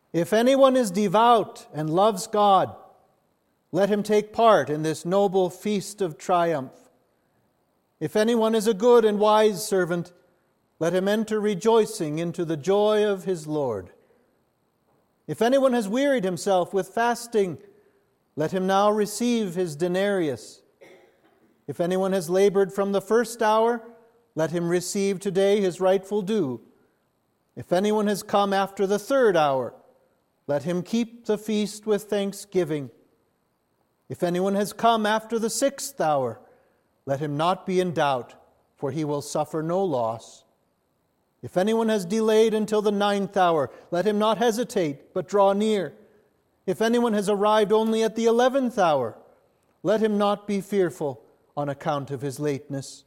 If anyone is devout and loves God, let him take part in this noble feast of triumph. If anyone is a good and wise servant, let him enter rejoicing into the joy of his Lord. If anyone has wearied himself with fasting, let him now receive his denarius. If anyone has labored from the first hour, let him receive today his rightful due. If anyone has come after the third hour, let him keep the feast with thanksgiving. If anyone has come after the sixth hour, let him not be in doubt, for he will suffer no loss. If anyone has delayed until the ninth hour, let him not hesitate, but draw near. If anyone has arrived only at the 11th hour, let him not be fearful on account of his lateness.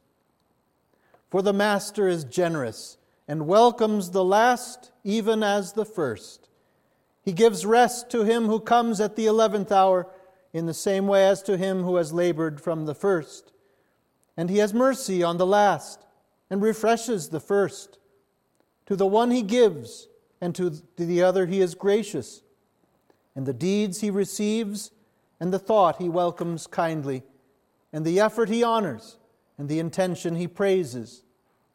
For the Master is generous and welcomes the last even as the first. He gives rest to him who comes at the 11th hour in the same way as to him who has labored from the first. And he has mercy on the last and refreshes the first. To the one he gives, and to the other he is gracious. And the deeds he receives, and the thought he welcomes kindly, and the effort he honors, and the intention he praises.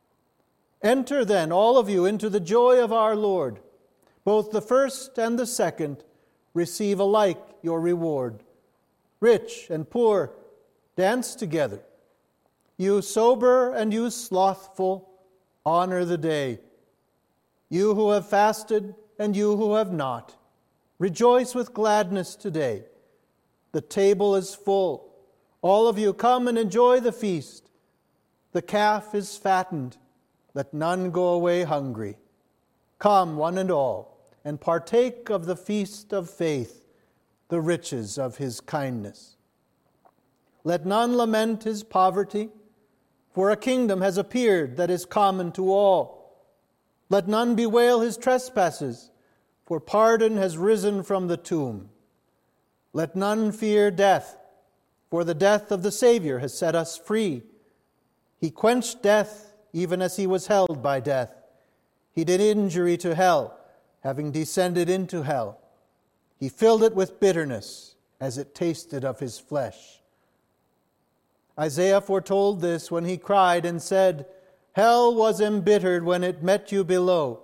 Enter then, all of you, into the joy of our Lord. Both the first and the second receive alike your reward. Rich and poor dance together. You sober and you slothful, honor the day. You who have fasted and you who have not, rejoice with gladness today. The table is full. All of you come and enjoy the feast. The calf is fattened. Let none go away hungry. Come, one and all, and partake of the feast of faith, the riches of his kindness. Let none lament his poverty, for a kingdom has appeared that is common to all. Let none bewail his trespasses, for pardon has risen from the tomb. Let none fear death, for the death of the Savior has set us free. He quenched death even as he was held by death. He did injury to hell, having descended into hell. He filled it with bitterness as it tasted of his flesh. Isaiah foretold this when he cried and said, Hell was embittered when it met you below.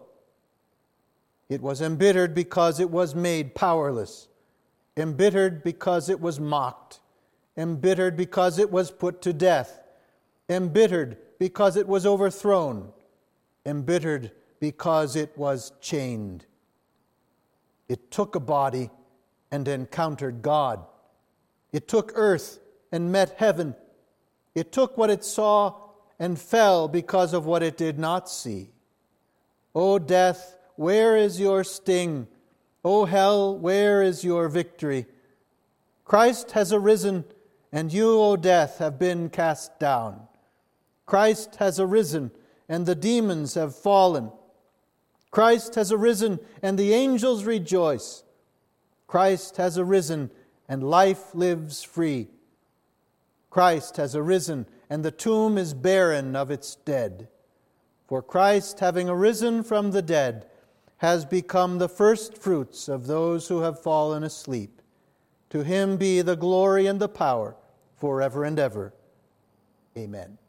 It was embittered because it was made powerless, embittered because it was mocked, embittered because it was put to death, embittered because it was overthrown, embittered because it was chained. It took a body and encountered God. It took earth and met heaven. It took what it saw and fell because of what it did not see. O death, where is your sting? O hell, where is your victory? Christ has arisen, and you, O death, have been cast down. Christ has arisen, and the demons have fallen. Christ has arisen, and the angels rejoice. Christ has arisen, and life lives free. Christ has arisen, and the tomb is barren of its dead. For Christ, having arisen from the dead, has become the first fruits of those who have fallen asleep. To him be the glory and the power forever and ever. Amen.